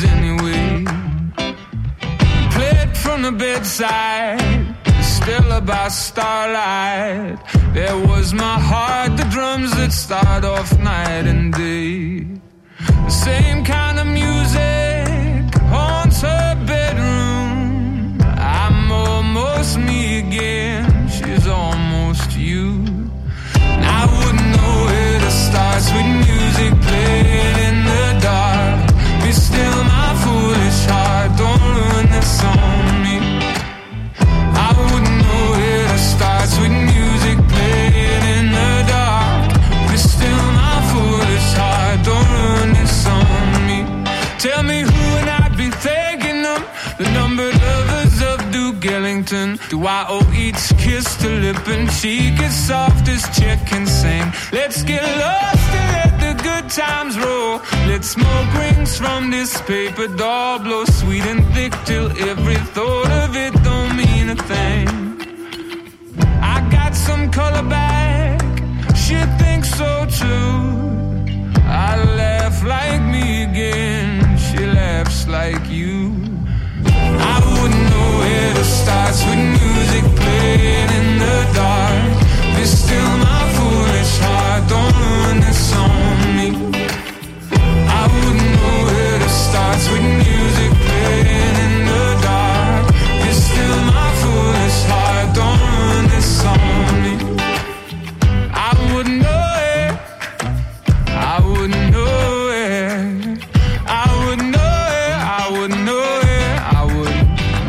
anyway. Played from the bedside, still by starlight. There was my heart, the drums that start off night and day. The same kind of music haunts her bedroom. I'm almost me again, she's almost you. And I wouldn't know where to start. Sweet music playing in the dark. Be still my foolish heart, don't ruin this on me. I wouldn't know where to start. Sweet music playing in the dark. Be still my foolish heart, don't ruin this on me. Tell me who and I'd be thanking them. The numbered lovers of Duke Ellington. Do I owe each kiss to lip and cheek as soft as Chet can sing? Let's get lost and let the good times roll. Let smoke rings from this paper doll blow sweet and thick till every thought of it don't mean a thing. I got some color back, she thinks so too. I laugh like me again, she laughs like you. I wouldn't know where to start. Sweet music playing in the dark. Be still my foolish heart, don't ruin this on me. I wouldn't know where to start. Sweet music playing in the dark. Be still my foolish heart, don't ruin this on me. I wouldn't know it, I wouldn't know it, I wouldn't know it, I wouldn't know it, I wouldn't.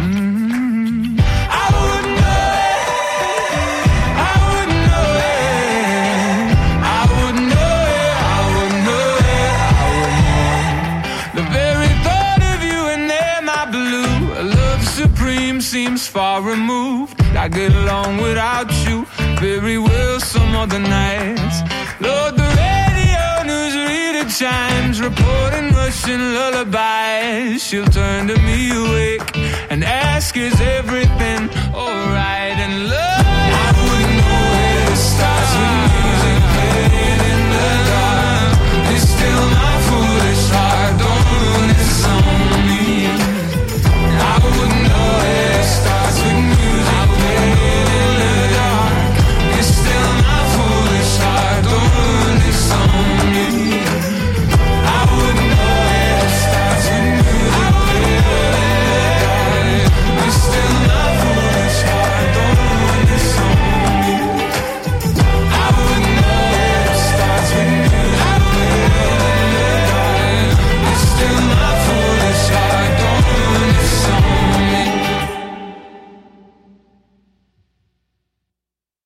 I wouldn't know it, I wouldn't know it, I wouldn't know it, I wouldn't know it, I wouldn't know. The very thought of you and there, my blue, a love supreme seems far removed. I get along without you very well some other nights. Lord, the radio newsreader chimes, reporting Russian lullabies. She'll turn to me awake and ask, is everything alright?